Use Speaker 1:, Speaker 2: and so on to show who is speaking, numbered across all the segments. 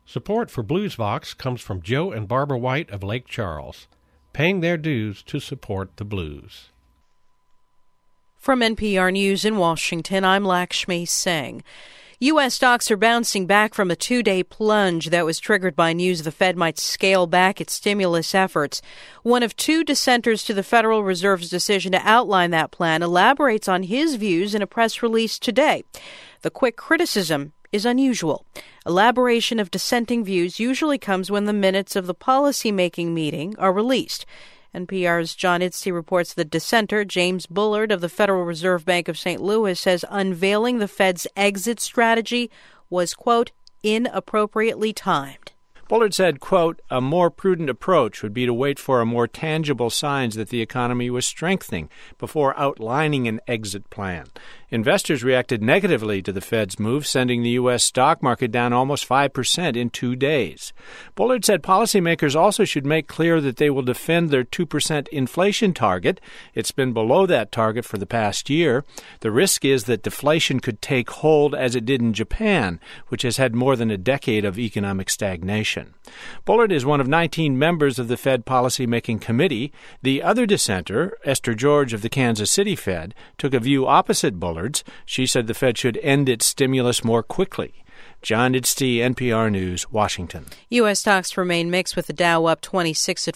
Speaker 1: Support for BluesVox comes from Joe and Barbara White of Lake Charles, paying their dues to support the blues.
Speaker 2: From NPR News in Washington, I'm Lakshmi Singh. U.S. stocks are bouncing back from a two-day plunge that was triggered by news the Fed might scale back its stimulus efforts. One of two dissenters to the Federal Reserve's decision to outline that plan elaborates on his views in a press release today. The quick criticism is unusual. Elaboration of dissenting views usually comes when the minutes of the policymaking meeting are released. NPR's John Idsey reports the dissenter, James Bullard of the Federal Reserve Bank of St. Louis, says unveiling the Fed's exit strategy was, quote, inappropriately timed.
Speaker 3: Bullard said, quote, a more prudent approach would be to wait for a more tangible signs that the economy was strengthening before outlining an exit plan. Investors reacted negatively to the Fed's move, sending the U.S. stock market down almost 5% in 2 days. Bullard said policymakers also should make clear that they will defend their 2% inflation target. It's been below that target for the past year. The risk is that deflation could take hold as it did in Japan, which has had more than a decade of economic stagnation. Bullard is one of 19 members of the Fed Policymaking Committee. The other dissenter, Esther George of the Kansas City Fed, took a view opposite Bullard's. She said the Fed should end its stimulus more quickly. John Idsey, NPR News, Washington.
Speaker 2: U.S. stocks remain mixed with the Dow up 26 at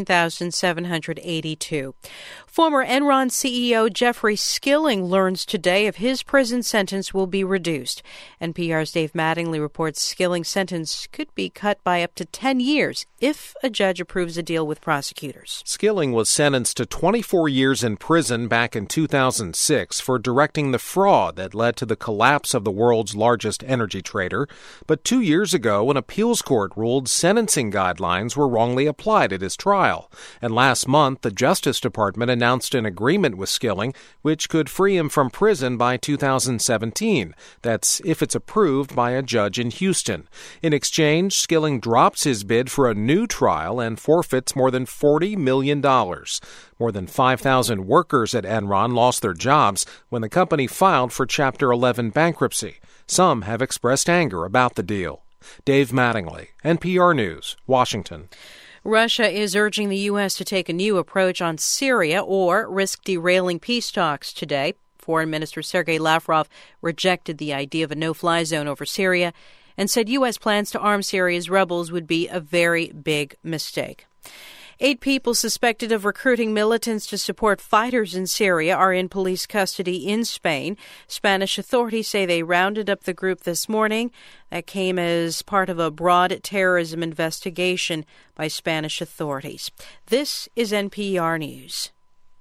Speaker 2: 14,782. Former Enron CEO Jeffrey Skilling learns today if his prison sentence will be reduced. NPR's Dave Mattingly reports Skilling's sentence could be cut by up to 10 years if a judge approves a deal with prosecutors.
Speaker 4: Skilling was sentenced to 24 years in prison back in 2006 for directing the fraud that led to the collapse of the world's largest energy trader. But 2 years ago, an appeals court ruled sentencing guidelines were wrongly applied at his trial. And last month, the Justice Department announced an agreement with Skilling, which could free him from prison by 2017. That's if it's approved by a judge in Houston. In exchange, Skilling drops his bid for a new trial and forfeits more than $40 million. More than 5,000 workers at Enron lost their jobs when the company filed for Chapter 11 bankruptcy. Some have expressed anger about the deal. Dave Mattingly, NPR News, Washington.
Speaker 2: Russia is urging the U.S. to take a new approach on Syria or risk derailing peace talks today. Foreign Minister Sergei Lavrov rejected the idea of a no-fly zone over Syria and said U.S. plans to arm Syria's rebels would be a very big mistake. 8 people suspected of recruiting militants to support fighters in Syria are in police custody in Spain. Spanish authorities say they rounded up the group this morning. That came as part of a broad terrorism investigation by Spanish authorities. This is NPR News.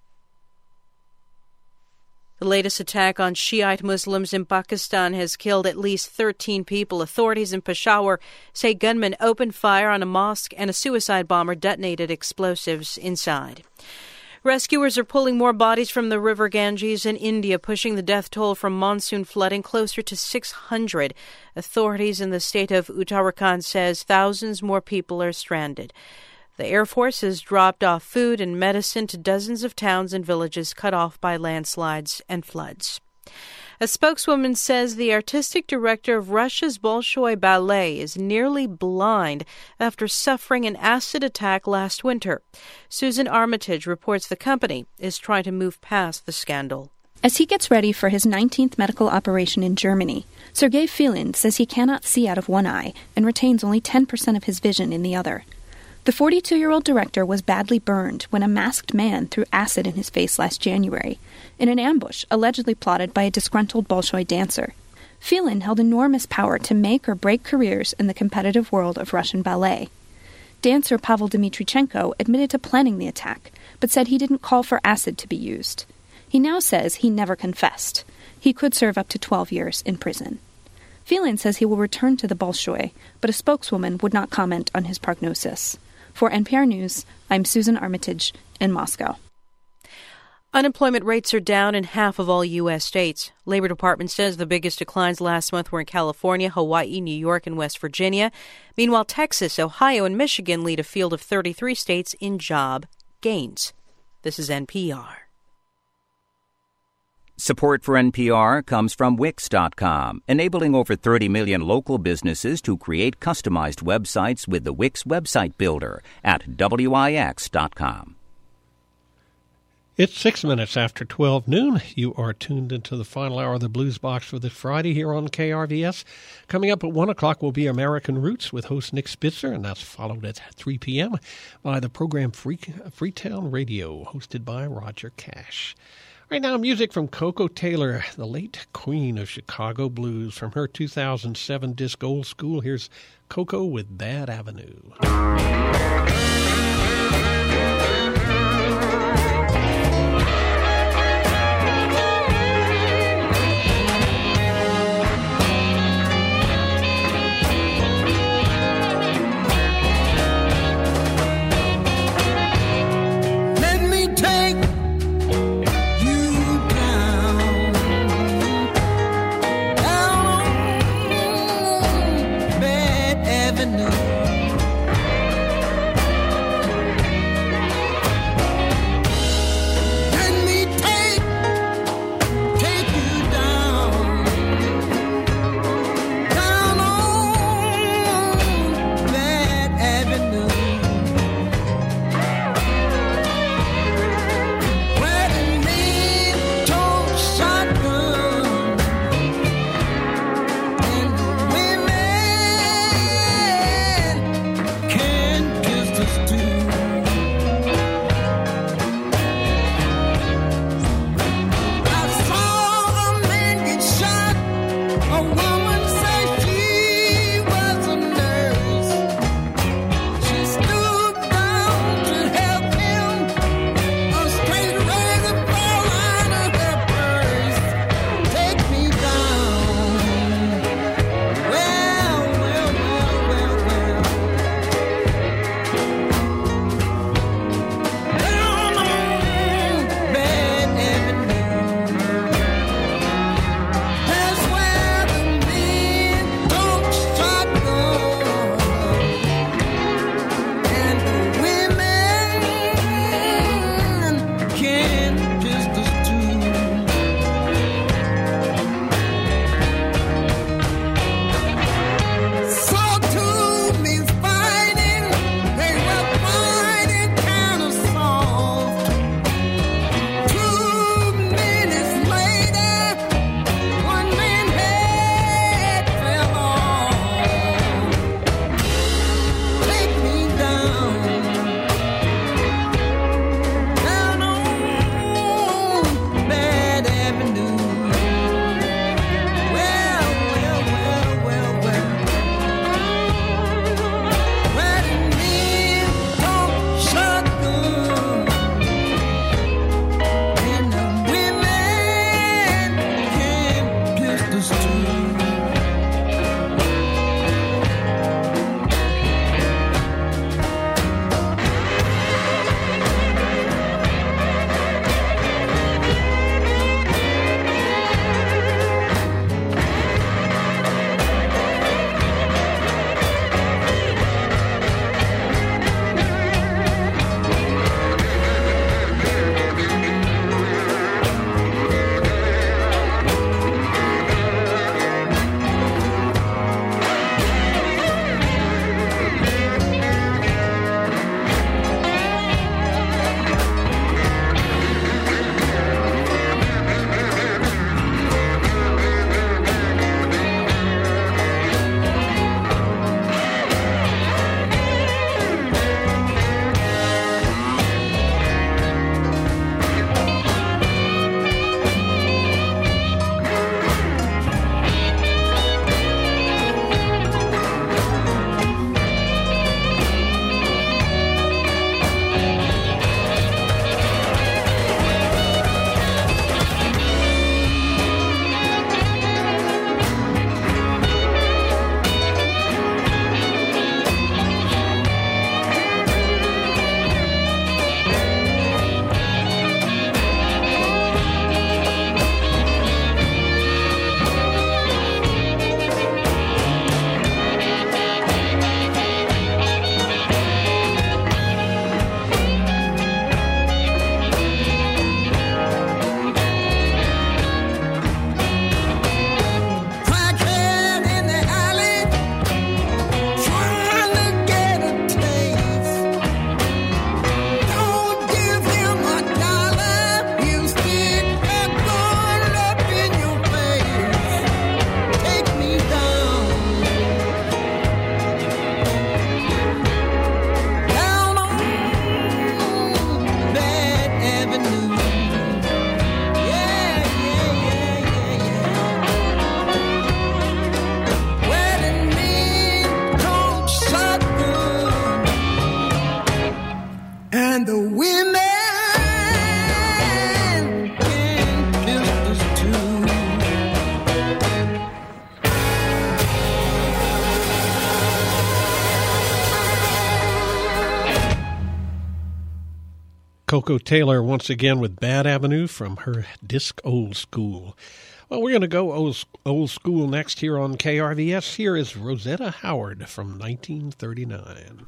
Speaker 2: The latest attack on Shiite Muslims in Pakistan has killed at least 13 people. Authorities in Peshawar say gunmen opened fire on a mosque and a suicide bomber detonated explosives inside. Rescuers are pulling more bodies from the river Ganges in India, pushing the death toll from monsoon flooding closer to 600. Authorities in the state of Uttarakhand says thousands more people are stranded. The Air Force has dropped off food and medicine to dozens of towns and villages cut off by landslides and floods. A spokeswoman says the artistic director of Russia's Bolshoi Ballet is nearly blind after suffering an acid attack last winter. Susan Armitage reports the company is trying to move past the scandal.
Speaker 5: As he gets ready for his 19th medical operation in Germany, Sergei Filin says he cannot see out of one eye and retains only 10% of his vision in the other. The 42-year-old director was badly burned when a masked man threw acid in his face last January, in an ambush allegedly plotted by a disgruntled Bolshoi dancer. Filin held enormous power to make or break careers in the competitive world of Russian ballet. Dancer Pavel Dmitrichenko admitted to planning the attack, but said he didn't call for acid to be used. He now says he never confessed. He could serve up to 12 years in prison. Filin says he will return to the Bolshoi, but a spokeswoman would not comment on his prognosis. For NPR News, I'm Susan Armitage in Moscow.
Speaker 2: Unemployment rates are down in half of all U.S. states. Labor Department says the biggest declines last month were in California, Hawaii, New York, and West Virginia. Meanwhile, Texas, Ohio, and Michigan lead a field of 33 states in job gains. This is NPR.
Speaker 6: Support for NPR comes from Wix.com, enabling over 30 million local businesses to create customized websites with the Wix Website Builder at Wix.com.
Speaker 1: It's 6 minutes after 12 noon. You are tuned into the final hour of the Blues Box for this Friday here on KRVS. Coming up at 1 o'clock will be American Roots with host Nick Spitzer, and that's followed at 3 p.m. by the program Freetown Radio, hosted by Roger Cash. Right now, music from Koko Taylor, the late queen of Chicago blues. From her 2007 disc Old School, here's Koko with Bad Avenue.
Speaker 7: Avenue.
Speaker 1: Coco Taylor once again with Bad Avenue from her disc Old School. Well, we're going to go old school next here on KRVS. Here is Rosetta Howard from 1939.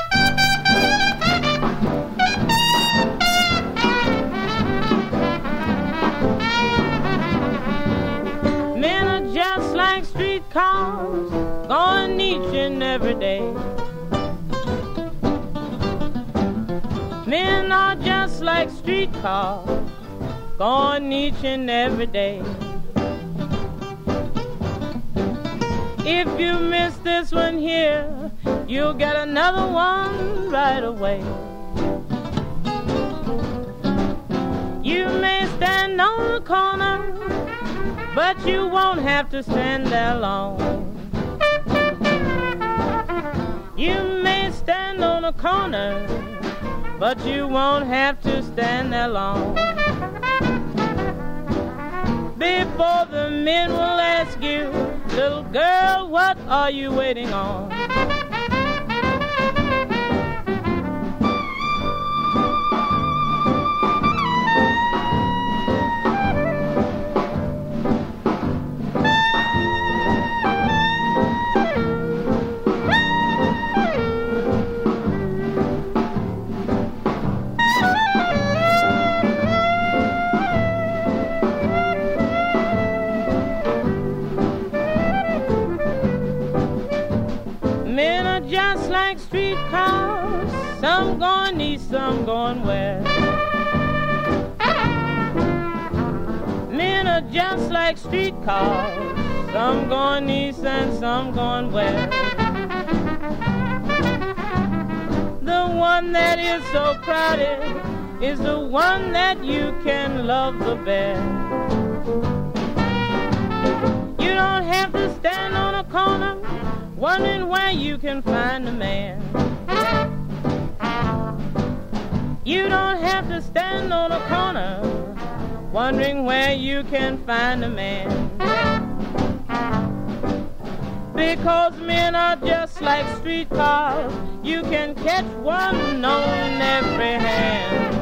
Speaker 7: Men are just like streetcars, going each and every day. Men are just like streetcars, going each and every day. If you miss this one here, you'll get another one right away. You may stand on the corner, but you won't have to stand there long. You may stand on the corner, but you won't have to stand there long. Before the men will ask you, little girl, what are you waiting on? Some going east, some going west. Men are just like streetcars, some going east and some going west. The one that is so crowded is the one that you can love the best. You don't have to stand on a corner wondering where you can find a man. You don't have to stand on a corner wondering where you can find a man. Because men are just like streetcars, you can catch one on every hand.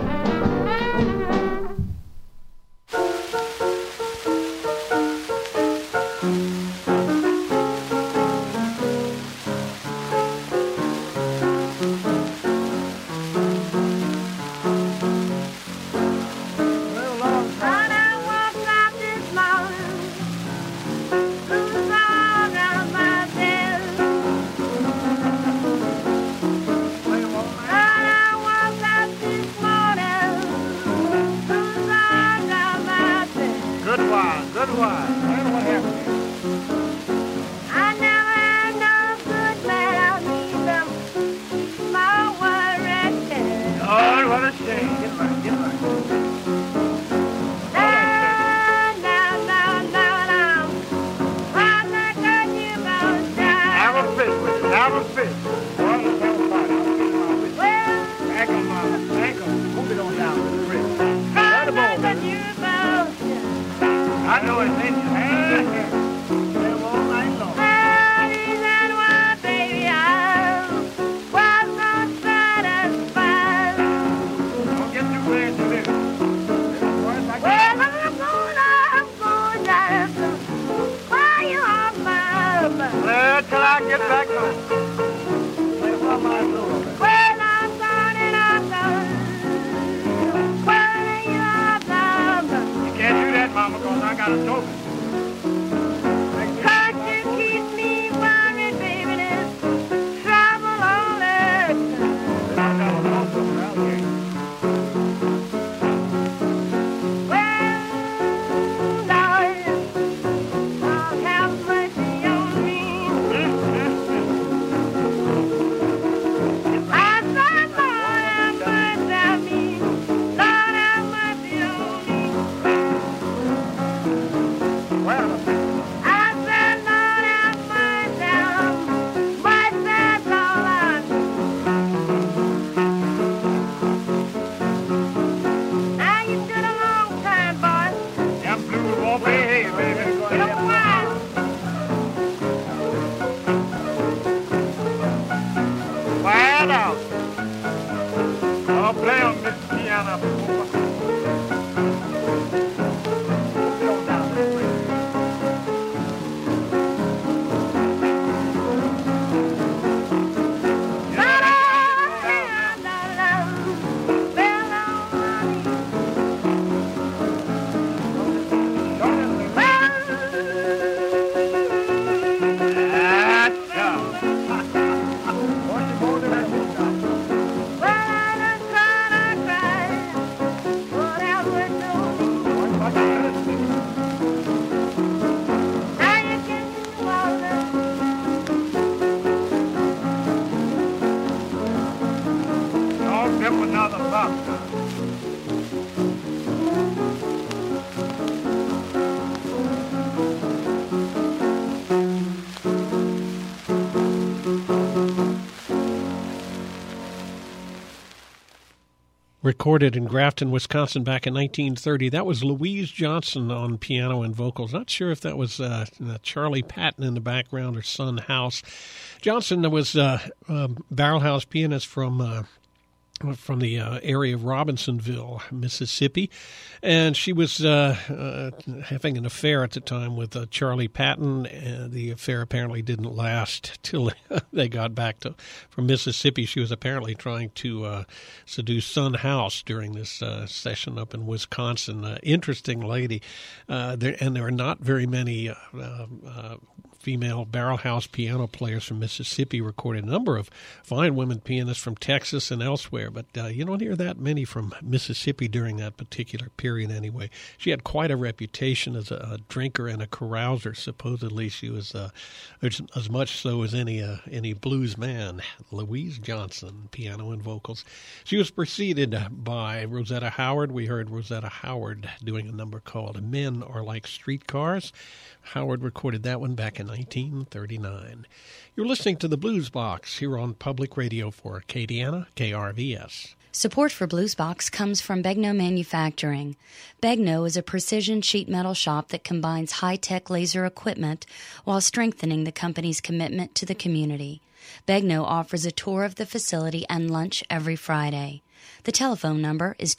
Speaker 1: recorded in Grafton, Wisconsin back in 1930. That was Louise Johnson on piano and vocals. Not sure if that was Charlie Patton in the background or Son House. Johnson was a barrel house pianist from the area of Robinsonville, Mississippi, and she was having an affair at the time with Charlie Patton, and the affair apparently didn't last till they got back from Mississippi. She was apparently trying to seduce Son House during this session up in Wisconsin. Interesting lady, there are not very many female barrel house piano players from Mississippi. Recorded a number of fine women pianists from Texas and elsewhere, but you don't hear that many from Mississippi during that particular period anyway. She had quite a reputation as a drinker and a carouser. Supposedly she was as much so as any blues man. Louise Johnson, piano and vocals. She was preceded by Rosetta Howard. We heard Rosetta Howard doing a number called Men Are Like Streetcars. Howard recorded that one back in 1939. You're listening to the Blues Box here on Public Radio for Acadiana, KRVS.
Speaker 8: Support for Blues Box comes from Begno Manufacturing. Begno is a precision sheet metal shop that combines high-tech laser equipment while strengthening the company's commitment to the community. Begno offers a tour of the facility and lunch every Friday. The telephone number is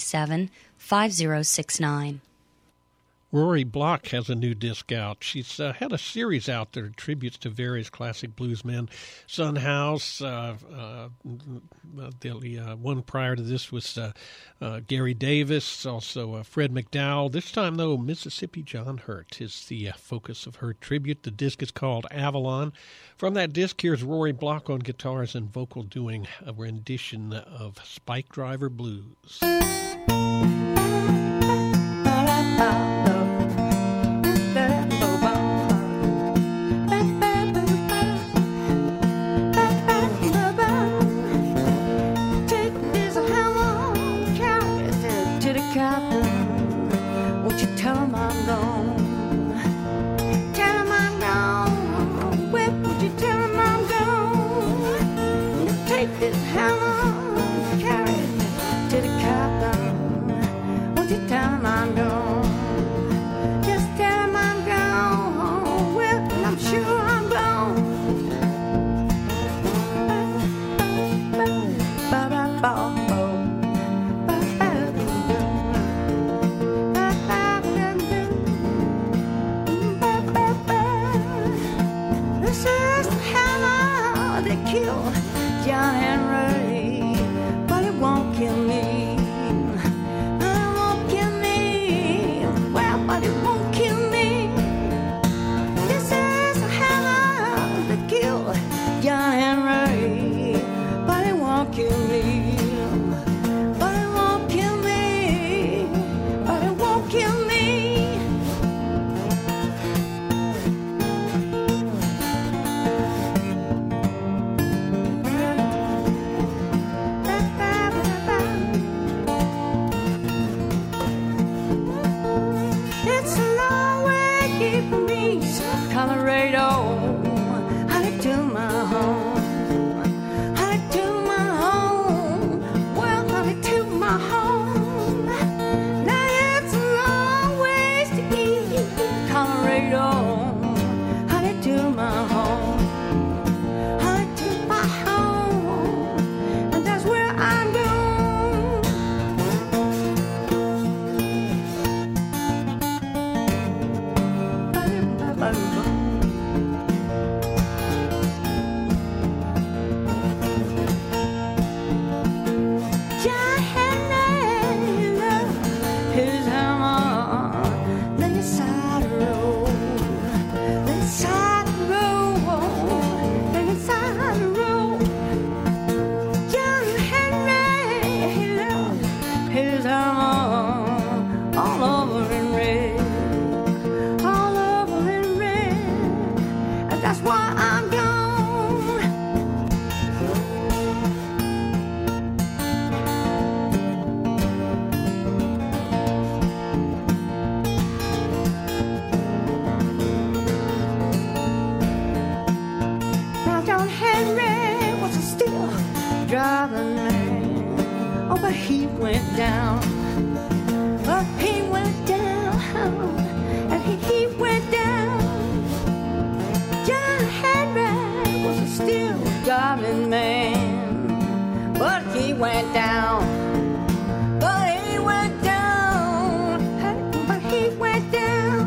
Speaker 8: 237-5069.
Speaker 1: Rory Block has a new disc out. She's had a series out that attributes to various classic bluesmen. Son House, the one prior to this was Gary Davis, also Fred McDowell. This time, though, Mississippi John Hurt is the focus of her tribute. The disc is called Avalon. From that disc, here's Rory Block on guitars and vocal doing a rendition of Spike Driver Blues.
Speaker 9: Oh, but he went down. Oh, he went down. And he went down. John Henry was a still driving man. But he went down. But he went down. But he went down.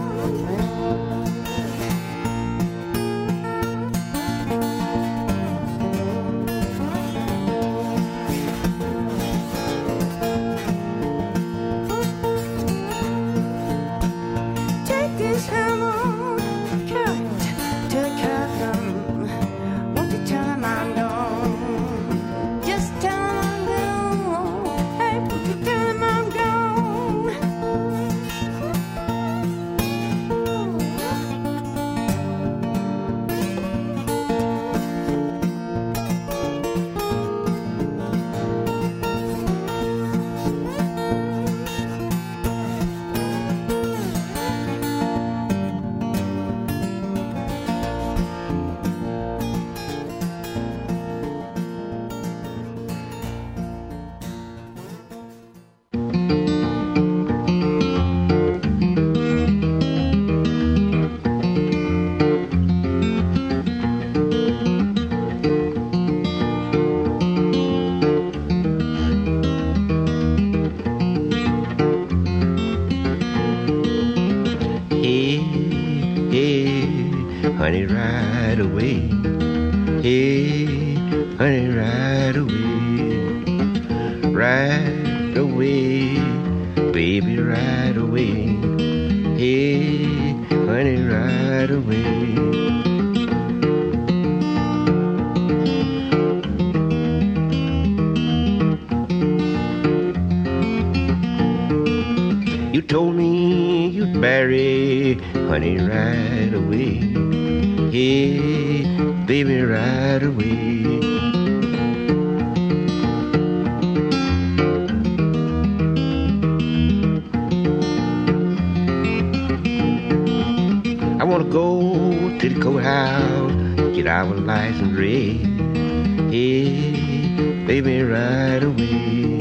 Speaker 10: Honey, ride away. Hey, honey, ride away. Ride away, baby, ride away. Hey, honey, ride away. You told me you'd marry, honey, right away. Hey, baby, right away. I wanna go to the courthouse, get our license read. Hey, baby, right away.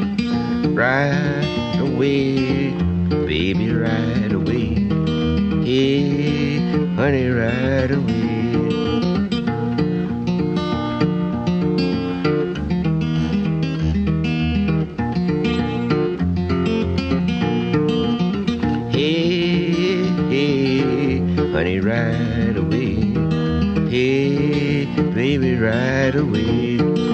Speaker 10: Right away, baby, right away. Hey, honey, right away. Hey, hey, honey, right away. Hey, baby, right away.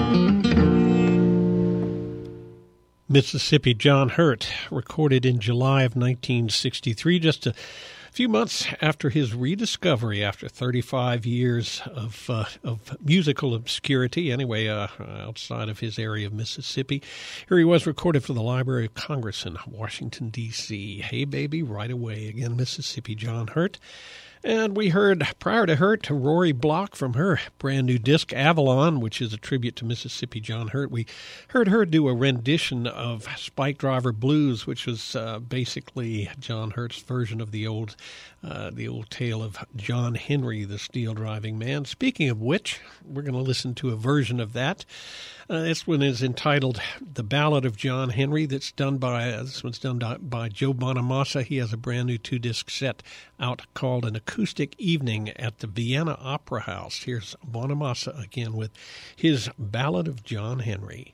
Speaker 1: Mississippi John Hurt, recorded in July of 1963, just a few months after his rediscovery after 35 years of musical obscurity, anyway, outside of his area of Mississippi. Here he was, recorded for the Library of Congress in Washington, D.C. Hey, baby, right away. Again, Mississippi John Hurt. And we heard, prior to Hurt, Rory Block from her brand new disc, Avalon, which is a tribute to Mississippi John Hurt. We heard her do a rendition of Spike Driver Blues, which was basically John Hurt's version of the old tale of John Henry, the steel driving man. Speaking of which, we're going to listen to a version of that. This one is entitled "The Ballad of John Henry." This one's done by Joe Bonamassa. He has a brand new 2-disc set out called "An Acoustic Evening at the Vienna Opera House." Here's Bonamassa again with his "Ballad of John Henry."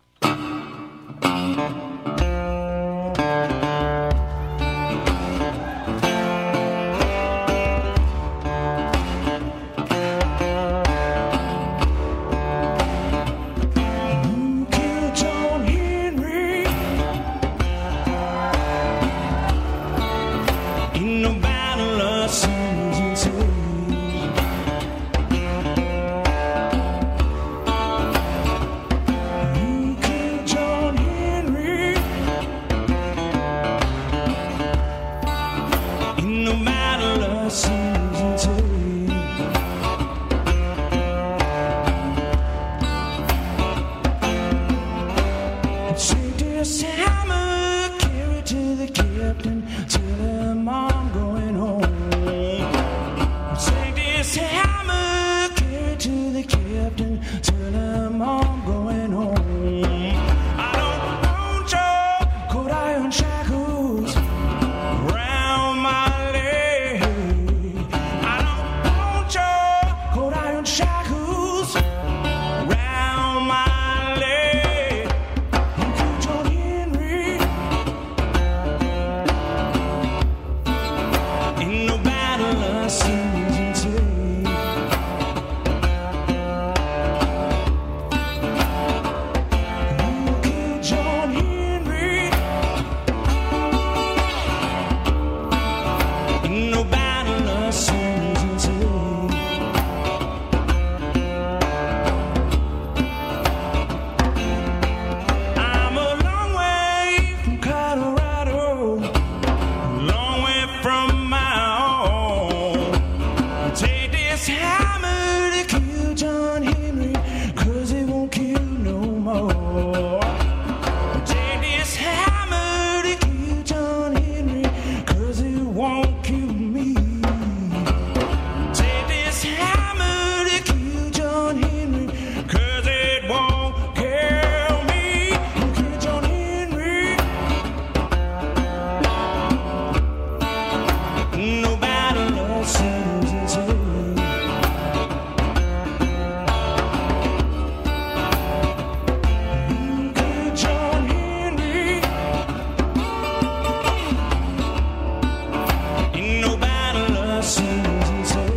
Speaker 11: John Henry shackles around my leg. You killed John Henry. Ain't no battle I seem to take. You killed John Henry. Ain't no battle I seem to take. I'm a long way from Colorado, a long way from my home. Take this hammer to kill John Henry, 'cause it won't kill no more. Take this hammer to kill John Henry, 'cause it won't kill me. Take this hammer to kill John Henry, 'cause it won't kill me. You kill John Henry. No battle I seem to take. You kill John Henry. Ain't no battle I seem to take.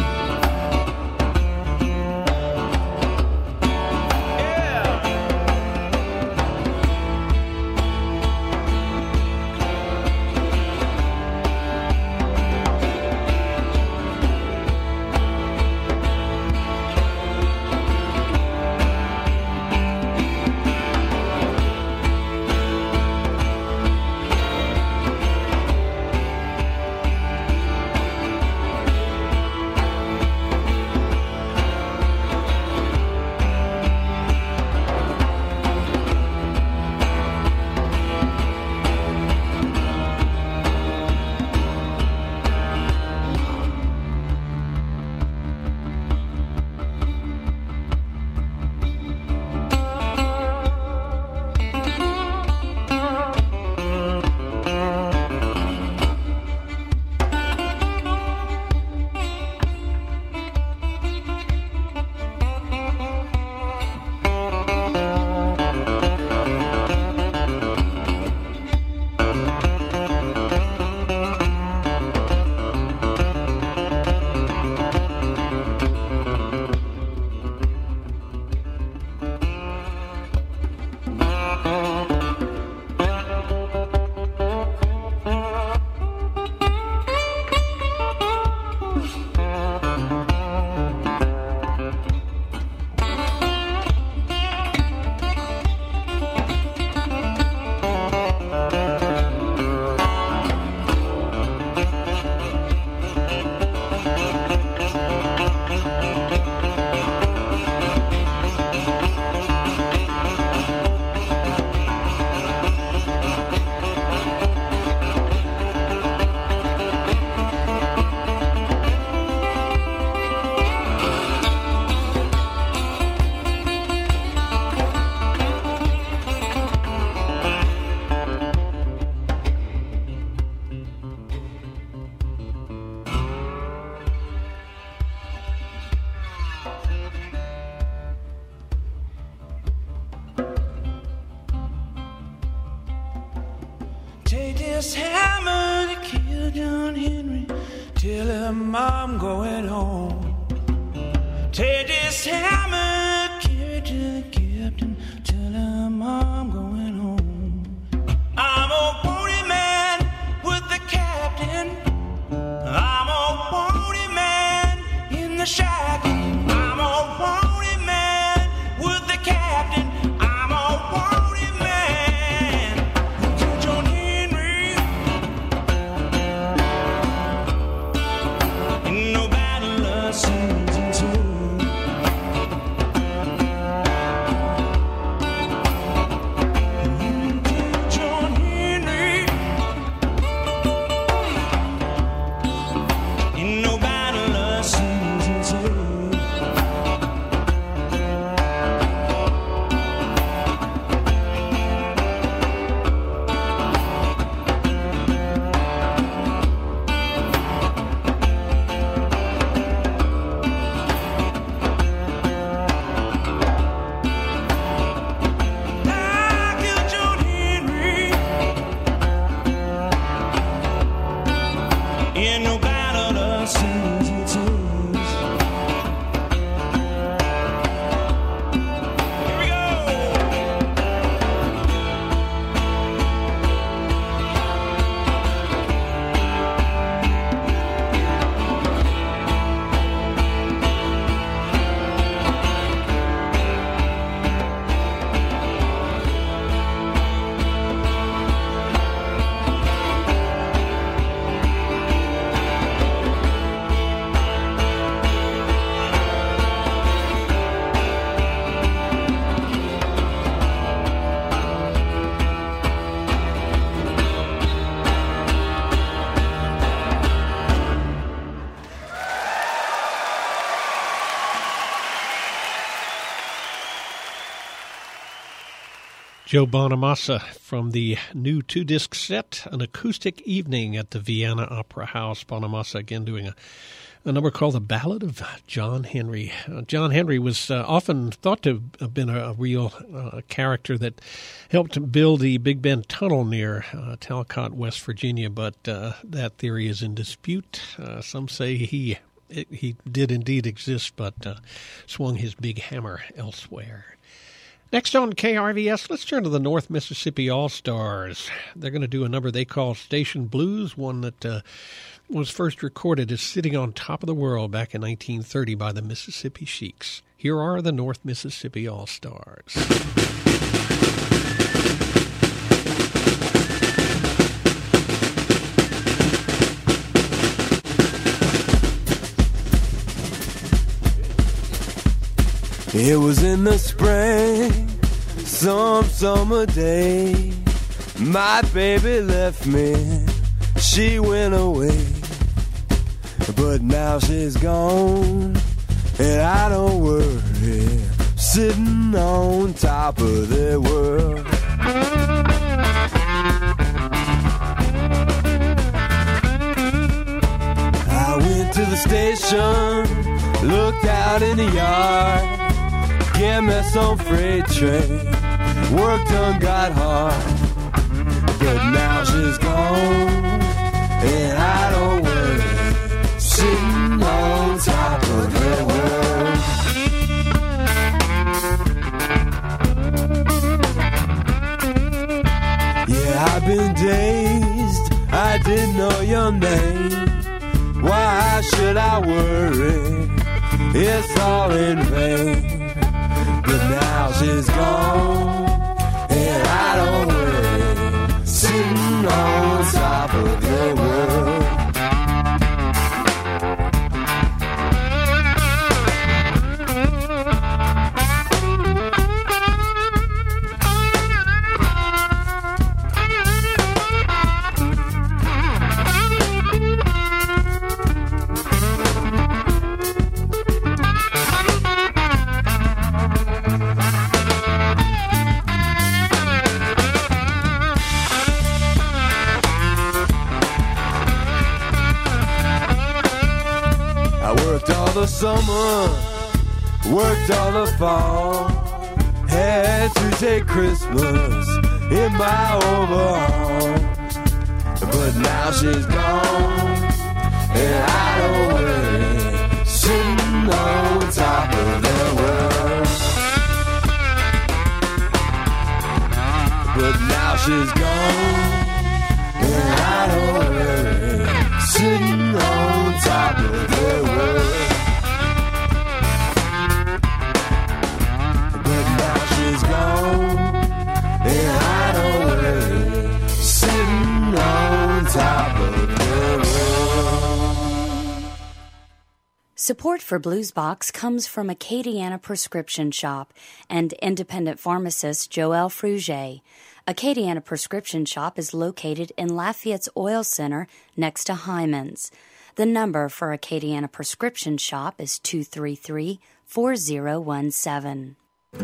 Speaker 11: Take this hammer to kill John Henry. Tell him I'm going home. Take this hammer, carry it to the captain. Tell him I'm going home. I'm a wanted man with the captain. I'm a wanted man in the shack. I'm a wanted man with the captain. I'm a wanted man who killed John Henry. Ain't no battle I seem to take. You killed John Henry. Ain't no battle I seem to take.
Speaker 1: Joe Bonamassa from the new 2-disc set, An Acoustic Evening at the Vienna Opera House. Bonamassa again doing a number called The Ballad of John Henry. John Henry was often thought to have been a real character that helped build the Big Bend Tunnel near Talcott, West Virginia, but that theory is in dispute. Some say he did indeed exist, but swung his big hammer elsewhere. Next on KRVS, let's turn to the North Mississippi All-Stars. They're going to do a number they call Station Blues, one that was first recorded as Sitting on Top of the World back in 1930 by the Mississippi Sheiks. Here are the North Mississippi All-Stars.
Speaker 12: It was in the spring, some summer day. My baby left me, she went away. But now she's gone, and I don't worry, sitting on top of the world. I went to the station, looked out in the yard, get me some freight train, worked on, got hard. But now she's gone, and I don't worry, sitting on top of the world. Yeah, I've been dazed, I didn't know your name. Why should I worry? It's all in vain. But now she's gone, and I don't worry, sitting on top of the world. The summer, worked all the fall, had to take Christmas in my overalls. But now she's gone, and I don't worry, sitting on top of the world. But now she's gone, and I don't worry, sitting on top of the world.
Speaker 8: Support for Bluesbox comes from Acadiana Prescription Shop and independent pharmacist Joel Fruget. Acadiana Prescription Shop is located in Lafayette's Oil Center next to Hyman's. The number for Acadiana Prescription Shop is 233-4017.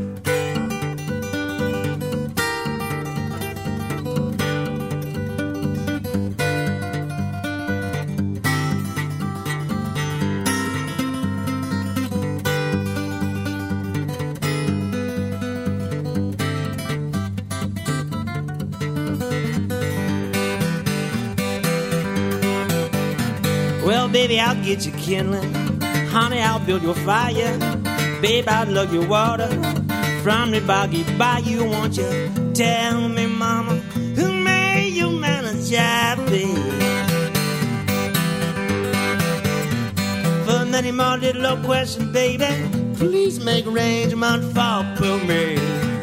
Speaker 7: Well, baby, I'll get you kindling. Honey, I'll build your fire. Babe, I'll lug your water from the boggy bayou. Won't you tell me, mama, who made you manage happy? For many more little questions, baby, please make arrangement for me.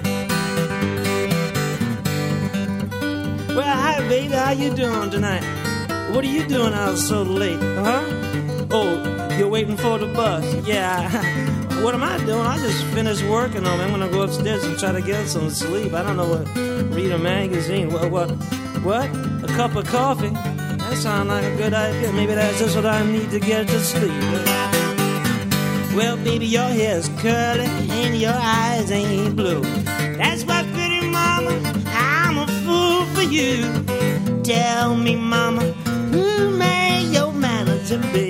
Speaker 7: Well, hi, baby, how you doing tonight? What are you doing out so late, huh? Oh, you're waiting for the bus. Yeah. What am I doing? I just finished working on it. I'm going to go upstairs and try to get some sleep. I don't know what. Read a magazine. What? A cup of coffee? That sounds like a good idea. Maybe that's just what I need to get to sleep. Well, baby, your hair's curly and your eyes ain't blue. That's why, pretty mama, I'm a fool for you. Tell me, mama, who may your manager be?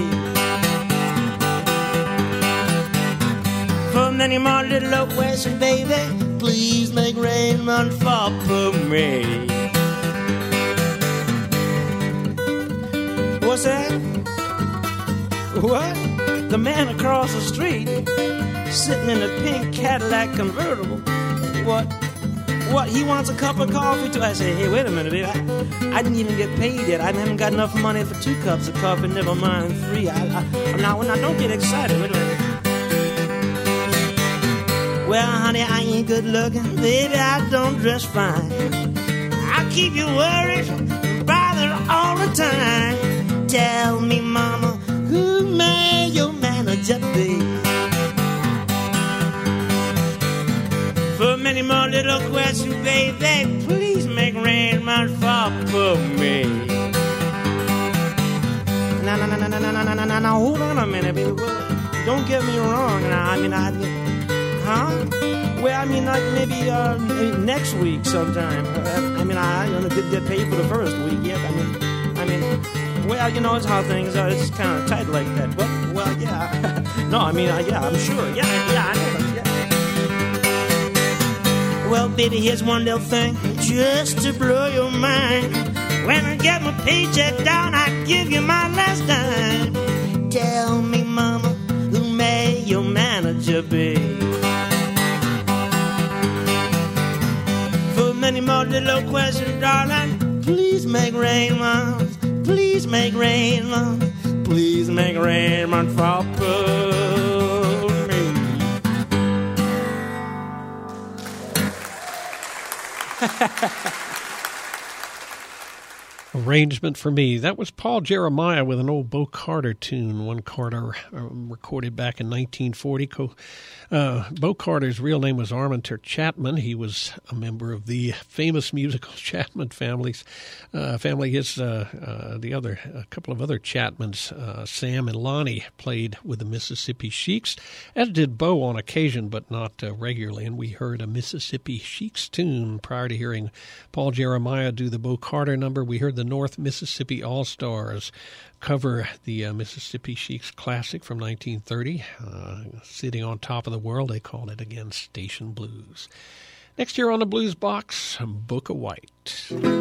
Speaker 7: For many more little questions, baby, please make Raymond fall for me. What's that? What? The man across the street, sitting in a pink Cadillac convertible. What? He wants a cup of coffee too? I say, hey, wait a minute, baby. I didn't even get paid yet. I haven't got enough money for 2 cups of coffee, never mind 3. Now, don't get excited. Wait a minute. Well, honey, I ain't good looking. Baby, I don't dress fine. I keep you worried and bothered all the time. Tell me, mama, who may your manager be? For many more little questions, baby, please make Raymond fall for me. Now, hold on a minute, baby. Well, don't get me wrong. Well, I mean, like maybe next week sometime. I don't get paid for the first week yet. Well, you know, it's how things are. It's kind of tight like that. But, well, yeah. No, yeah, I'm sure. Yeah, I know that. Yeah. Well, baby, here's one little thing just to blow your mind. When I get my paycheck down, I give you my last dime. Tell me, mama, who may your manager be? For many more little questions, darling, please make Raymond. Please make Raymond, please make Raymond fall for me.
Speaker 1: Arrangement for me. That was Paul Jeremiah with an old Bo Carter tune. One Carter recorded back in 1940. Bo Carter's real name was Arminter Chapman. He was a member of the famous musical Chapman family. A couple of other Chapmans, Sam and Lonnie, played with the Mississippi Sheiks, as did Bo on occasion, but not regularly. And we heard a Mississippi Sheiks tune prior to hearing Paul Jeremiah do the Bo Carter number. We heard the North Mississippi All-Stars cover the Mississippi Sheiks classic from 1930, Sitting on Top of the World. They called it, again, Station Blues. Next year on the Blues Box, Book of White.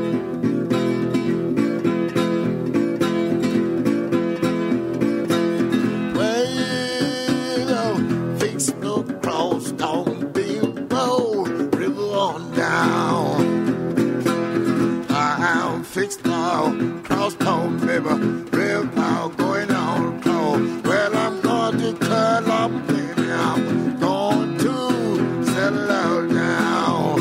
Speaker 13: Well, fix no cross down Bilbo River on down. I'm fixed now, cross town river, real now going on close. Well, I'm going to curl up, baby, I'm going to settle down.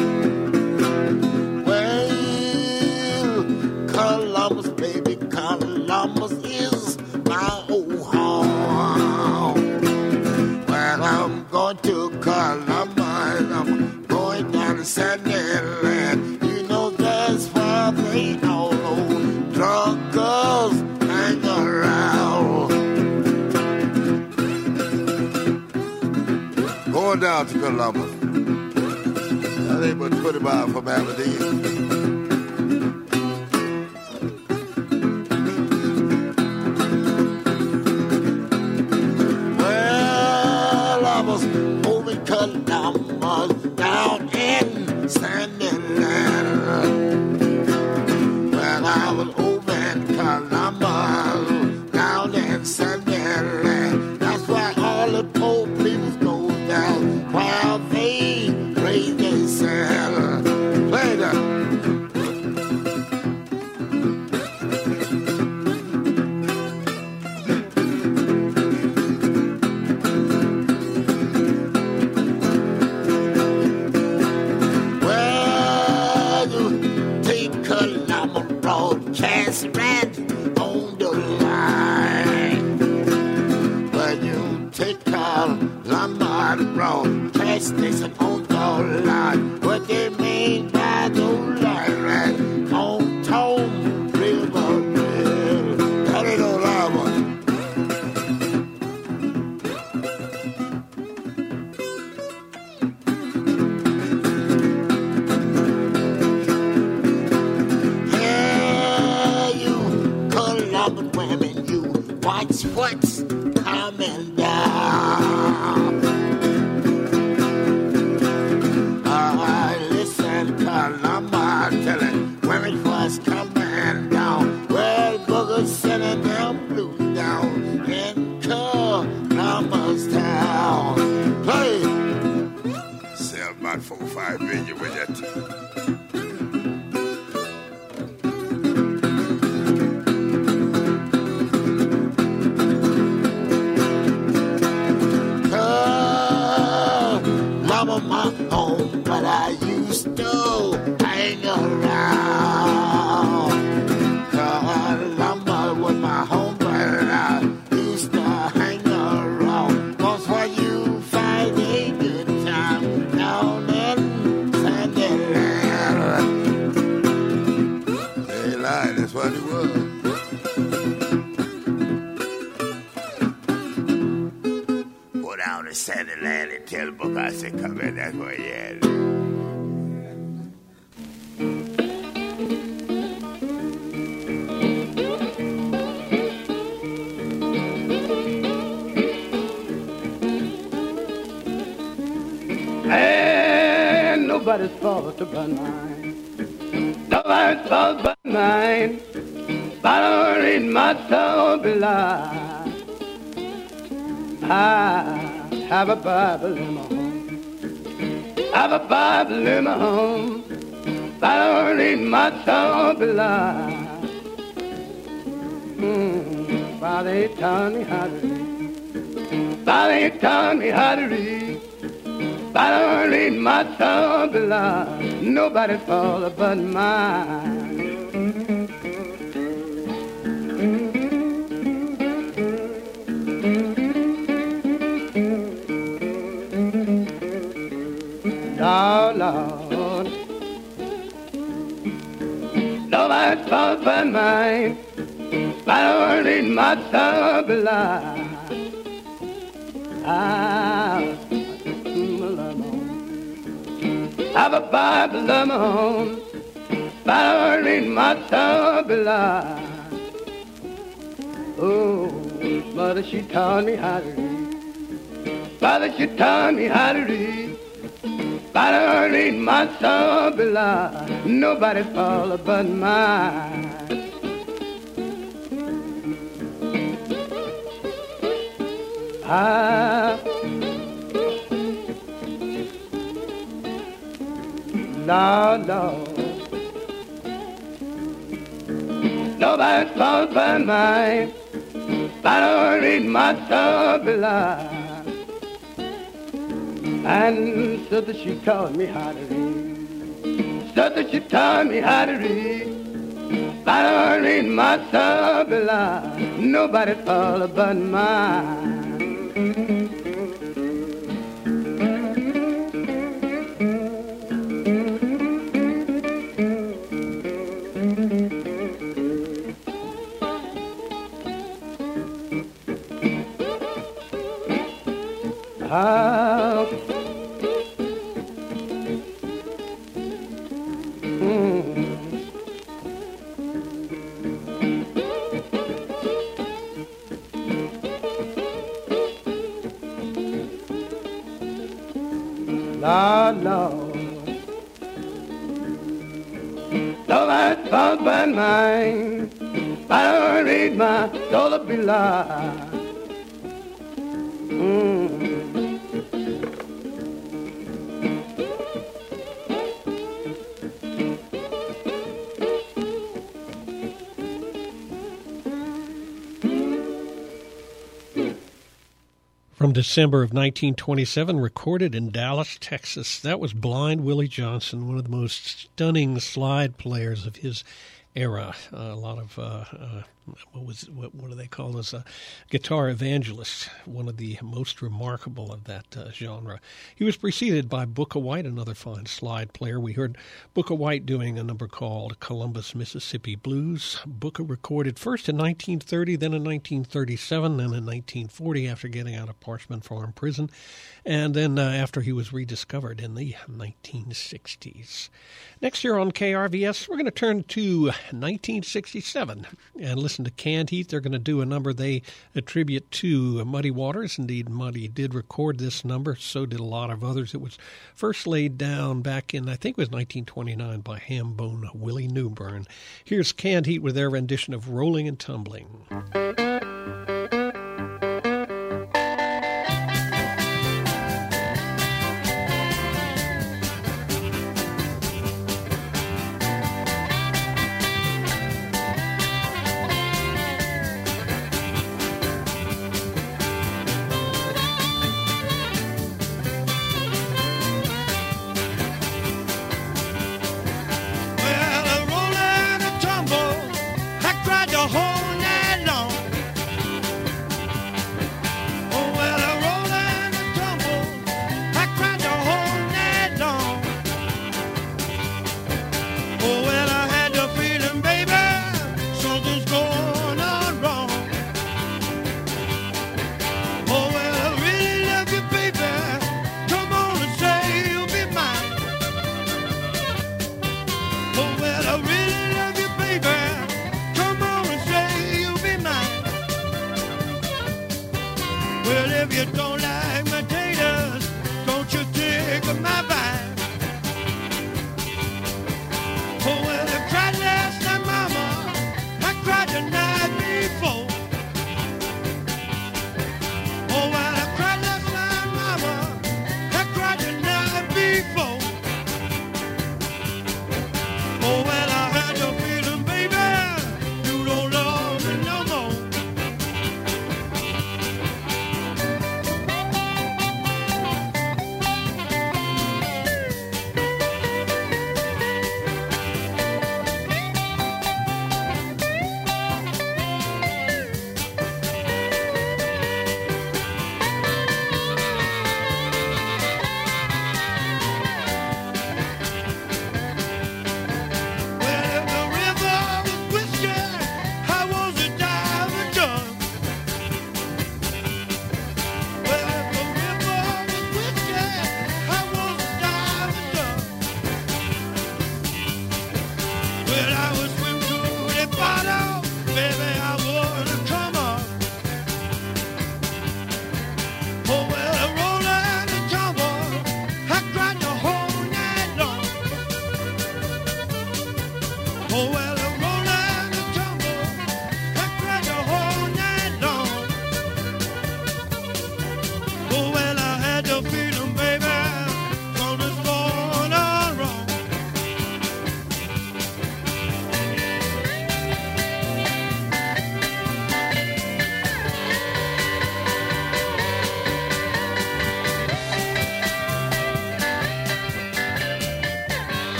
Speaker 13: Well, Columbus, baby, Columbus is my old home. Well, I'm going to Columbus, I'm going down to Sandy Land. You know that's why they all old drunk girls hang around. Going down to Columbus. That ain't but 20 miles from Aberdeen. Well, I was over Columbus down in Sandy Land. Well, I was over in Columbus down in Sandy Land. That's why all the poor people go down while they raise themselves. Play that. Well, you take Columbus broadcast right on the line. Well, you take Columbus broadcast station on the line. What they mean by the line right on Tom River. That ain't no line. about 4 or 5 million with that. Love of my own, but I used to hang around. Lumber was my home, but I used to hang around. 'Cause when you find a good time down in Sandyland, they ain't lying, that's what it was. Go down to Sandyland and tell the book I said, come in, that's where he at.
Speaker 14: And nobody's fault but mine. Nobody's fault but mine. But I don't read my soul belie. I have a Bible in my home. I have a Bible in my home. But I don't read my soul belie. Father, he taught me how to read. Father, he taught me how to read. But I don't read my soul belie. Nobody's fault but mine. Oh, Lord, nobody's fault but mine. But I don't read my soul belie. I have a Bible of my own, but I don't read my soul belie. Oh, mother, she taught me how to read. Father, she taught me how to read. But I don't read my soul belie. Nobody's fault but mine. Lord, Lord, nobody's fault but mine. But I don't read my soul belie. And so that she taught me how to read. So that she taught me how to read. But I don't read my soul belie. Nobody's fault but mine. Lord, Lord, nobody's fault but mine. But I don't read my soul belie.
Speaker 1: From December of 1927, recorded in Dallas, Texas. That was Blind Willie Johnson, one of the most stunning slide players of his era. A lot of what do they call this? Guitar evangelist, one of the most remarkable of that genre. He was preceded by Booker White, another fine slide player. We heard Booker White doing a number called Columbus, Mississippi Blues. Booker recorded first in 1930, then in 1937, then in 1940 after getting out of Parchman Farm Prison, and then after he was rediscovered in the 1960s. Next year on KRVS, we're going to turn to 1967 and listen to Canned Heat. They're going to do a number they attribute to Muddy Waters. Indeed, Muddy did record this number. So did a lot of others. It was first laid down back in, I think it was 1929, by Hambone Willie Newburn. Here's Canned Heat with their rendition of Rolling and Tumbling.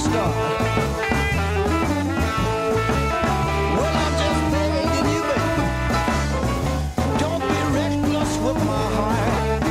Speaker 15: start. Well, I'm just begging you, baby, don't be reckless with my heart.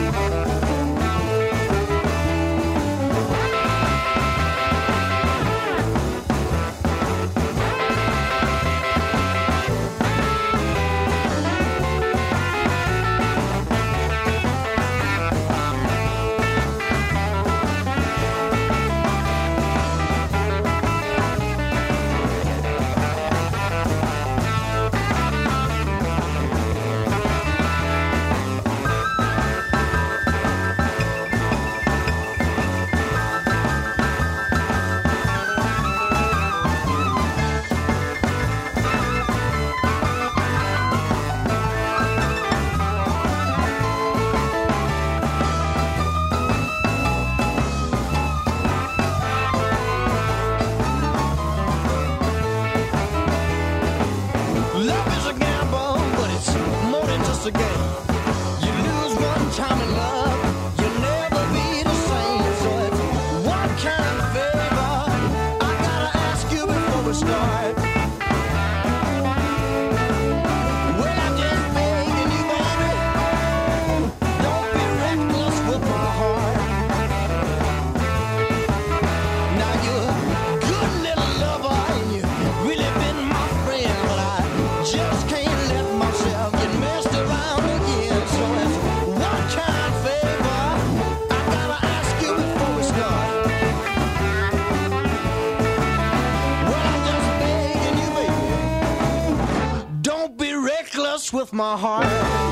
Speaker 15: With my heart.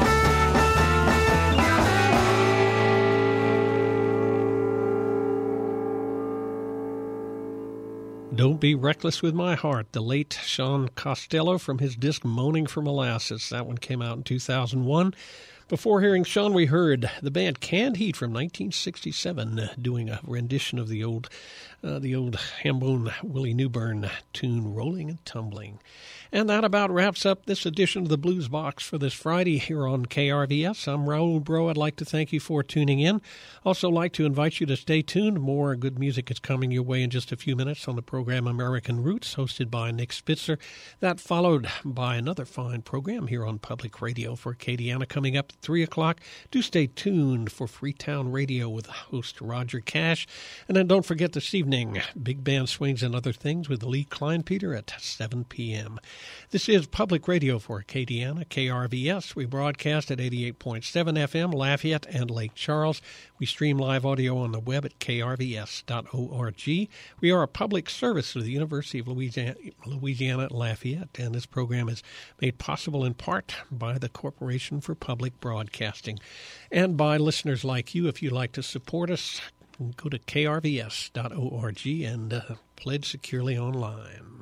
Speaker 1: Don't Be Reckless With My Heart, the late Sean Costello from his disc Moaning for Molasses. That one came out in 2001. Before hearing Sean, we heard the band Canned Heat from 1967 doing a rendition of the old Hambone Willie Newburn tune, Rolling and Tumbling. And that about wraps up this edition of the Blues Box for this Friday here on KRVS. I'm Raul Bro. I'd like to thank you for tuning in. Also like to invite you to stay tuned. More good music is coming your way in just a few minutes on the program American Roots, hosted by Nick Spitzer. That followed by another fine program here on Public Radio for Acadiana coming up at 3 o'clock. Do stay tuned for Freetown Radio with host Roger Cash. And then don't forget this evening, Big Band Swings and Other Things with Lee Kleinpeter at 7 p.m. This is Public Radio for Acadiana, KRVS. We broadcast at 88.7 FM, Lafayette and Lake Charles. We stream live audio on the web at krvs.org. We are a public service of the University of Louisiana at Lafayette, and this program is made possible in part by the Corporation for Public Broadcasting and by listeners like you. If you'd like to support us, go to krvs.org and pledge securely online.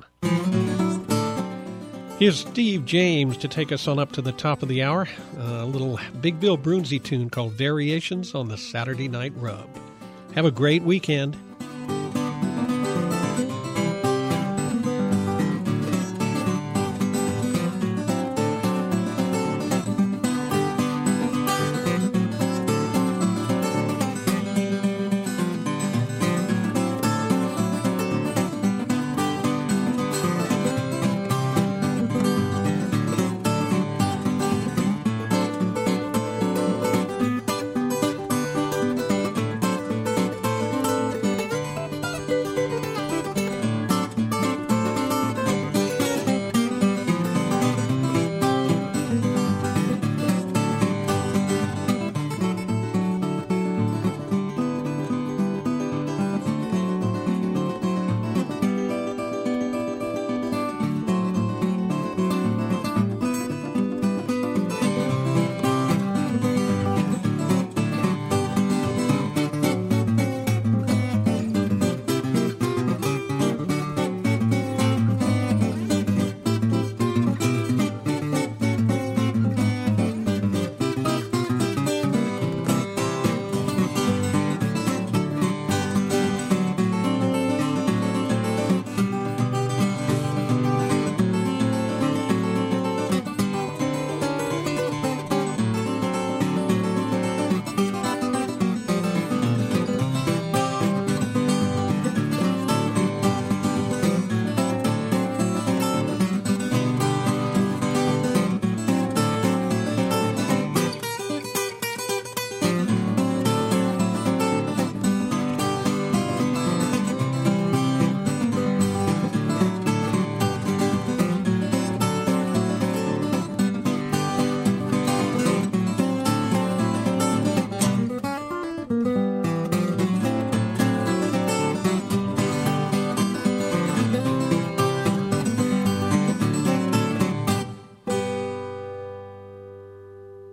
Speaker 1: Here's Steve James to take us on up to the top of the hour. A little Big Bill Broonzy tune called Variations on the Saturday Night Rub. Have a great weekend.